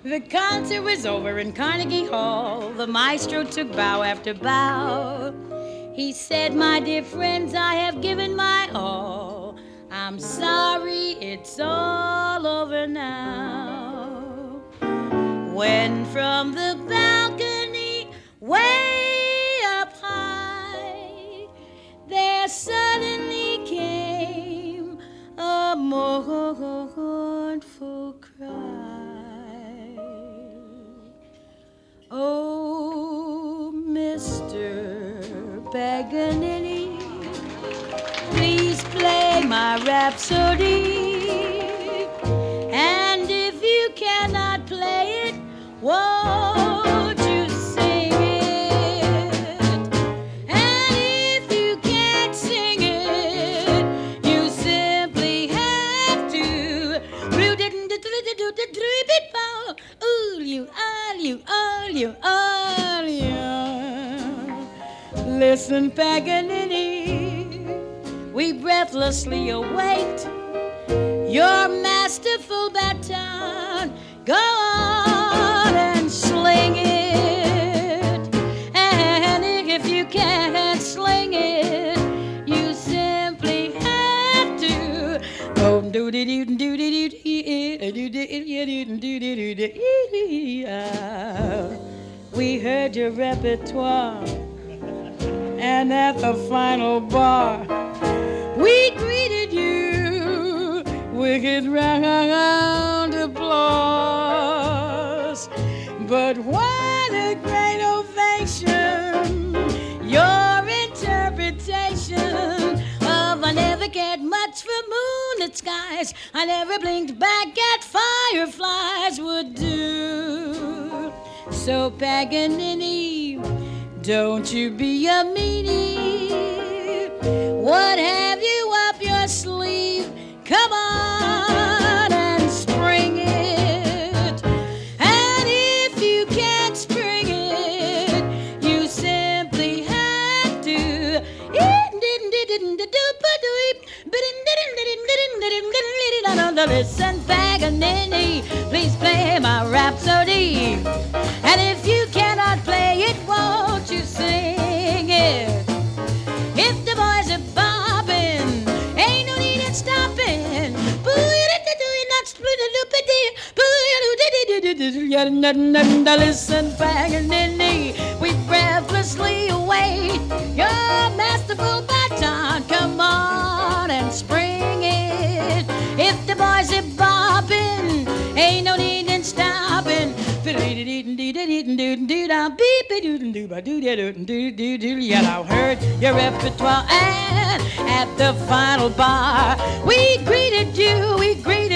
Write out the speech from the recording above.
The concert was over in Carnegie Hall. The maestro took bow after bow. He said, my dear friends, I have given my all. I'm sorry, it's all over now. When from the balcony, way up high, there suddenly came a mournful cry. Oh, Mr. Paganini, please play my rhapsody. And if you cannot play it, won't you sing it? And if you can't sing it, you simply have to. Listen, Paganini, we breathlessly await your masterful baton. Go on and sling it. And if you can't sling it, you simply have to. Oh, do do do do do do. We heard your repertoire, and at the final bar, we greeted you with a round applause. But what a great ovation! Your interpretation of I never cared much for moonlit skies, I never blinked back at fireflies would do. So Paganini, don't you be a meanie. What have you up your sleeve? Come on and spring it. And if you can't spring it, you simply have to. Listen, Paganini, please play my rhapsody. And if you cannot play it, won't you sing it? If the boys are bobbing, ain't no need in stopping. Listen, Paganini, we breathlessly await your masterful baton. Come on and spring it. If the boys are bobbing, ain't no need in stopping. Yet I heard your repertoire, and at the final bar, we greeted you, we greeted